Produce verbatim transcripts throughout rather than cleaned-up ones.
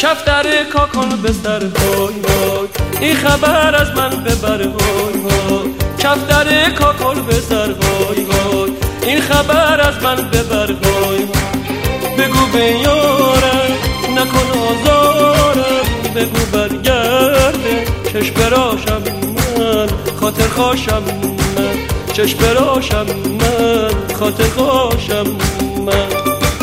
کفتر کاکل بستر های های این خبر از من ببر های های کفتر کاکل بستر های های این خبر از من ببر های های بگو به یارم نکن آزارم بگو برگرده چشم براشم من خاطر خوشم من چشم براشم من خاطر خوشم من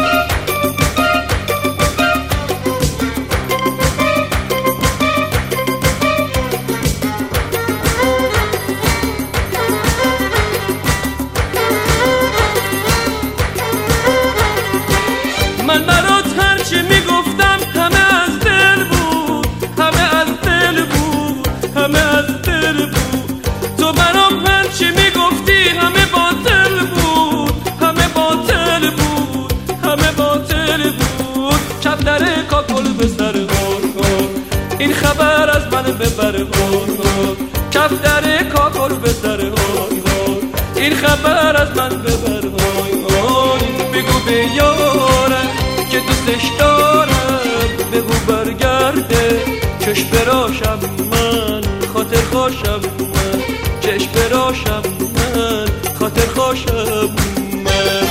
من برات هرچی میگفتم همه از دل بود همه از دل بود همه از دل بود تو برام هرچی میگفتی همه باطل بود همه باطل بود همه باطل بود کفتر کاکل به سر غار این خبر از من ببر غار کفتر کاکل به سر غار این خبر از من ببر غار بگو به یارم که دوستش دارم بگو برگرده چشم براشم من خاطر خوشم من چشم براشم من خاطر خوشم من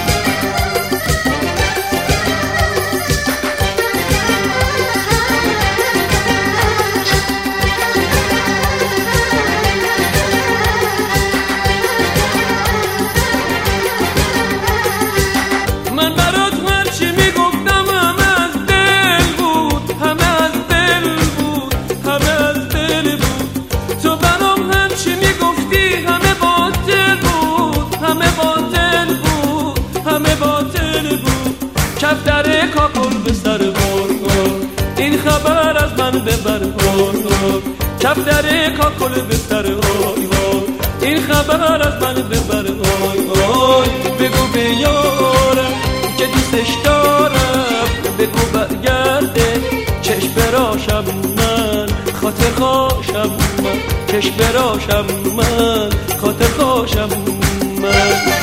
من برات هرچی میگفتم همه از دل بود همه از دل بود همه از دل بود تو برام هرچی میگفتی همه باطل بود همه باطل بود همه باطل بود کفتر کاکل به سر غار این خبر از من ببر غار کفتر کاکل به سر غار این خبر از من ببر غار بگو به یارم که دوستش دارم بگو برگرده چشم براشم من خاطر خوشم من چشم براشم من خاطر خوشم من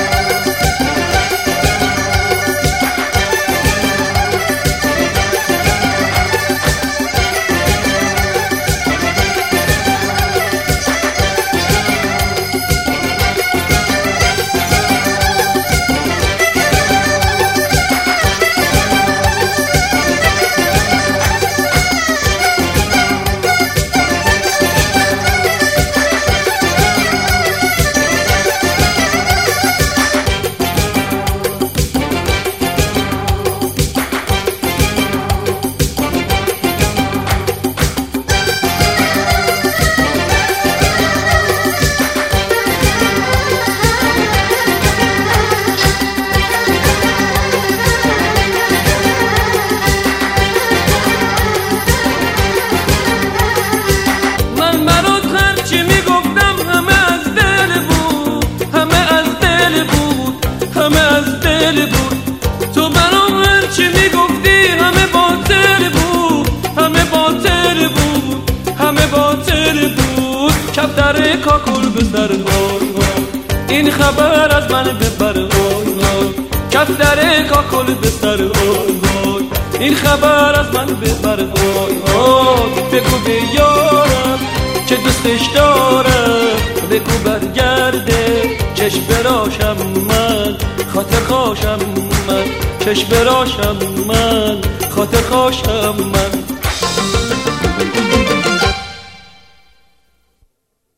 همه از دل بود تو برام هرچی میگفتی همه باطل بود همه باطل بود همه باطل بود کفتر کاکل به سر غار این خبر از من ببر غار کفتر کاکل به سر غار این خبر از من ببر غار بگو به یارم که دوستش دارم بگو برگرده چشم براشم من خاطر خوشم من چشم براشم من خاطر خوشم من